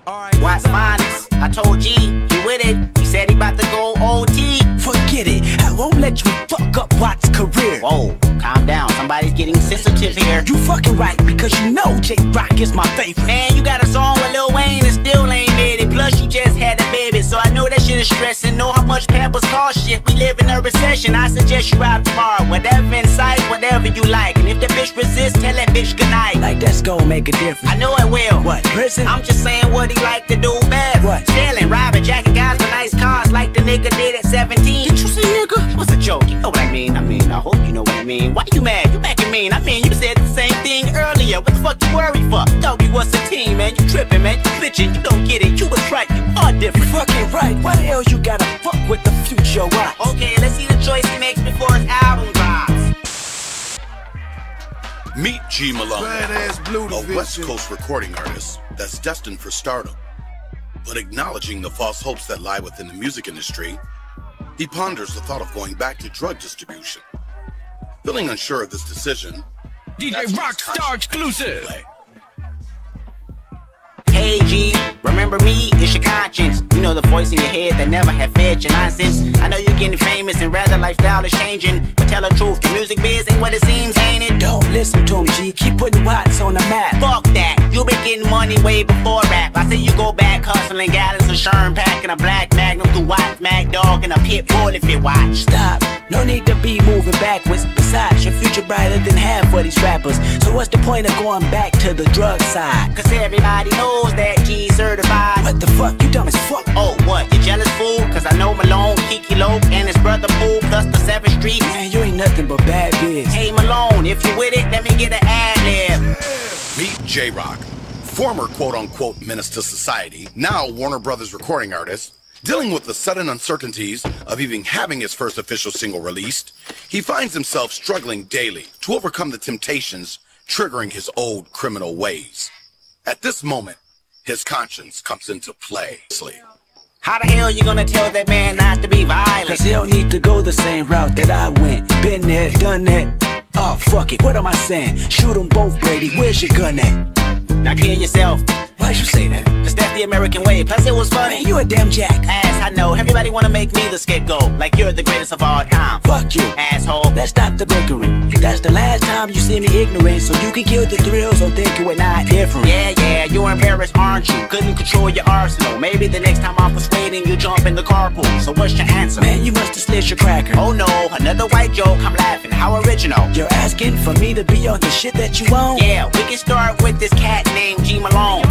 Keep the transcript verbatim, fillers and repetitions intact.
What's finest? I told G, he with it. He said he about to go O T. Forget it, I won't let you fuck up Watt's career. Whoa, calm down, somebody's getting sensitive here. You fucking right, because you know J-Rock is my favorite. Man, you got a song with Lil Wayne and still ain't made it. Plus you just had a baby, so I know that shit is stressing. Know how much Pampers cost shit. We live in a recession, I suggest you out tomorrow. Whatever in sight, whatever you like. And if the bitch resists, tell that bitch goodnight. Like that's gonna make a difference. I know it will. What, prison? I'm just saying what he like to do best. What? Stealing, robbing, jacking guys for nice cars like the nigga did at seventeen. Did you say nigga? What's a joke? You know what I mean. I mean, I hope you know what I mean. Why you mad? You acting mean. I mean, you said the same thing earlier. What the fuck you worry for? Thought we was a team, man. You tripping, man. You bitching. You don't get it. You was right. You are different. You fucking right. Why the hell you gotta fuck with the future Watt? Okay, let's see the choice he makes before his album drops. Meet G Malone, Badass Blue a Division. West Coast recording artist that's destined for stardom. But acknowledging the false hopes that lie within the music industry, he ponders the thought of going back to drug distribution. Feeling unsure of this decision, D J Rockstar exclusive. play. Hey G, remember me? It's your conscience. You know the voice in your head that never had fed your nonsense. I know you're getting famous and rather lifestyle is changing. But tell the truth, the music biz ain't what it seems, ain't it? Don't listen to him, G. Keep putting Watts on the map. Fuck that, you been getting money way before rap. I say you go back hustling gallons of Sherm, packing a black Magnum through Watts, Mac Dog, and a pit bull if you watch. Stop, no need to be moving backwards. Besides, your future brighter than half of these rappers. So what's the point of going back to the drug side? Cause everybody knows that G certified. What the fuck? You dumb as fuck. Oh, what? You jealous fool? Cause I know Malone, Kiki Loke, and his brother Pooh, plus the seventh Street. Man, you ain't nothing but bad biz. Hey Malone, if you with it, let me get an ad-lib. Meet J-Rock, former quote-unquote menace to society, now Warner Brothers recording artist. Dealing with the sudden uncertainties of even having his first official single released, he finds himself struggling daily to overcome the temptations triggering his old criminal ways. At this moment, his conscience comes into play. How the hell you gonna tell that man not to be violent? Cause he don't need to go the same route that I went. Been there, done that. Oh, fuck it, what am I saying? Shoot them both, Brady, where's your gun at? Now kill yourself. Why'd you say that? Cause that's the American way. Plus it was funny. Man, you a damn jack. Ass, I know. Everybody wanna make me the scapegoat. Like you're the greatest of all time. Fuck you. Asshole. Let's stop the bickering. That's the last time you see me ignorant. So you can kill the thrills or think you were not different. Yeah, yeah, you're in Paris, aren't you? Couldn't control your arsenal. Maybe the next time I'm persuading you jump in the carpool. So what's your answer? Man, you must have snitched your cracker. Oh no, another white joke, I'm laughing. How original. You're asking for me to be on the shit that you own? Yeah, we can start with this cat named G Malone.